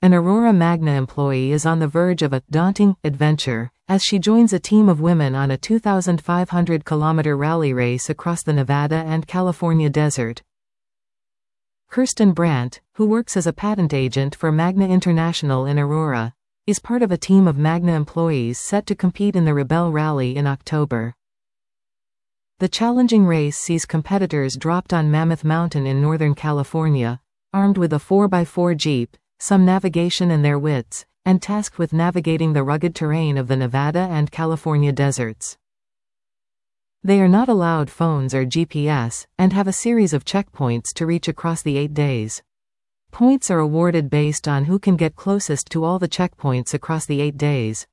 An Aurora Magna employee is on the verge of a daunting adventure as she joins a team of women on a 2,500-kilometer rally race across the Nevada and California desert. Kirsten Brandt, who works as a patent agent for Magna International in Aurora, is part of a team of Magna employees set to compete in the Rebelle Rally in October. The challenging race sees competitors dropped on Mammoth Mountain in Northern California, armed with a 4x4 Jeep, some navigation in their wits, and tasked with navigating the rugged terrain of the Nevada and California deserts. They are not allowed phones or GPS, and have a series of checkpoints to reach across the 8 days. Points are awarded based on who can get closest to all the checkpoints across the 8 days.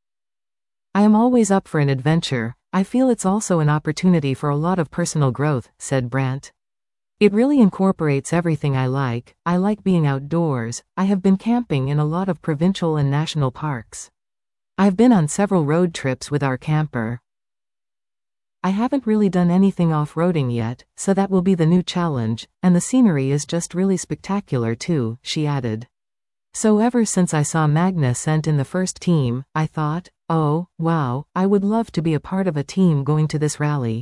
I am always up for an adventure. I feel it's also an opportunity for a lot of personal growth, said Brandt. It really incorporates everything I like. I like being outdoors. I have been camping in a lot of provincial and national parks. I've been on several road trips with our camper. I haven't really done anything off-roading yet, so that will be the new challenge, and the scenery is just really spectacular too, she added. So ever since I saw Magna sent in the first team, I thought, oh, wow, I would love to be a part of a team going to this rally.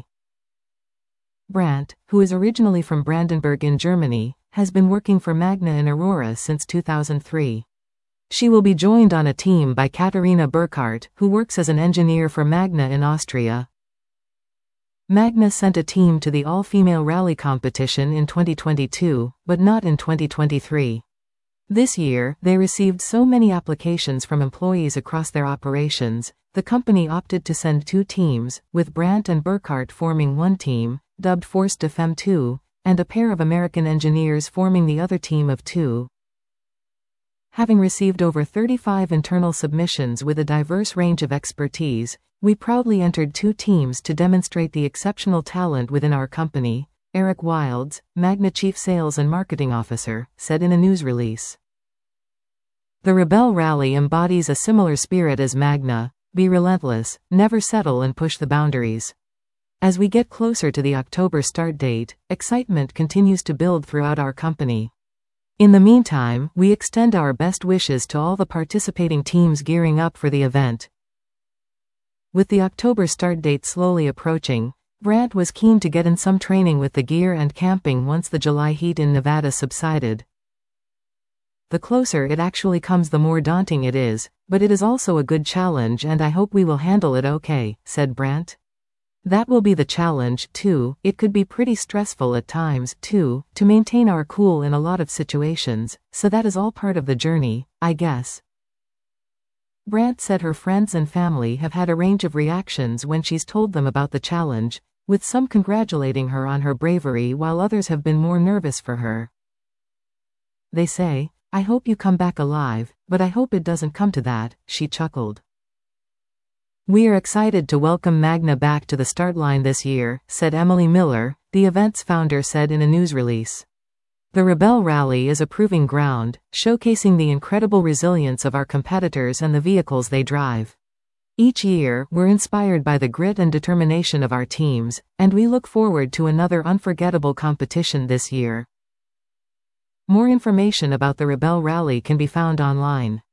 Brandt, who is originally from Brandenburg in Germany, has been working for Magna in Aurora since 2003. She will be joined on a team by Katharina Burkhardt, who works as an engineer for Magna in Austria. Magna sent a team to the all-female rally competition in 2022, but not in 2023. This year, they received so many applications from employees across their operations, the company opted to send 2 teams, with Brandt and Burkhardt forming one team, dubbed Force de Femme 2, and a pair of American engineers forming the other team of 2. Having received over 35 internal submissions with a diverse range of expertise, we proudly entered 2 teams to demonstrate the exceptional talent within our company, Eric Wilds, Magna Chief Sales and Marketing Officer, said in a news release. The Rebelle Rally embodies a similar spirit as Magna: be relentless, never settle, and push the boundaries. As we get closer to the October start date, excitement continues to build throughout our company. In the meantime, we extend our best wishes to all the participating teams gearing up for the event. With the October start date slowly approaching, Brandt was keen to get in some training with the gear and camping once the July heat in Nevada subsided. The closer it actually comes, the more daunting it is, but it is also a good challenge, and I hope we will handle it okay, said Brandt. That will be the challenge, too. It could be pretty stressful at times, too, to maintain our cool in a lot of situations, so that is all part of the journey, I guess. Brandt said her friends and family have had a range of reactions when she's told them about the challenge, with some congratulating her on her bravery while others have been more nervous for her. They say, "I hope you come back alive, but I hope it doesn't come to that," she chuckled. We are excited to welcome Magna back to the start line this year, said Emily Miller, the event's founder said in a news release. The Rebelle Rally is a proving ground, showcasing the incredible resilience of our competitors and the vehicles they drive. Each year, we're inspired by the grit and determination of our teams, and we look forward to another unforgettable competition this year. More information about the Rebelle Rally can be found online.